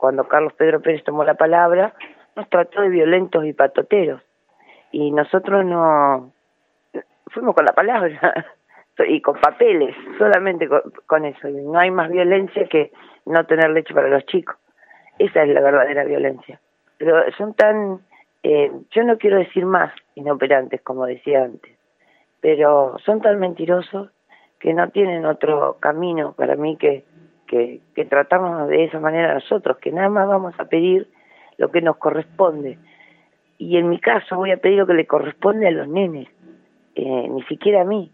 cuando Carlos Pedro Pérez tomó la palabra, nos trató de violentos y patoteros. Y nosotros no fuimos con la palabra y con papeles, solamente con eso. Y no hay más violencia que no tener leche para los chicos. Esa es la verdadera violencia. Pero son tan, yo no quiero decir más inoperantes, como decía antes, pero son tan mentirosos que no tienen otro camino para mí que tratarnos de esa manera nosotros, que nada más vamos a pedir lo que nos corresponde. Y en mi caso voy a pedir lo que le corresponde a los nenes, ni siquiera a mí.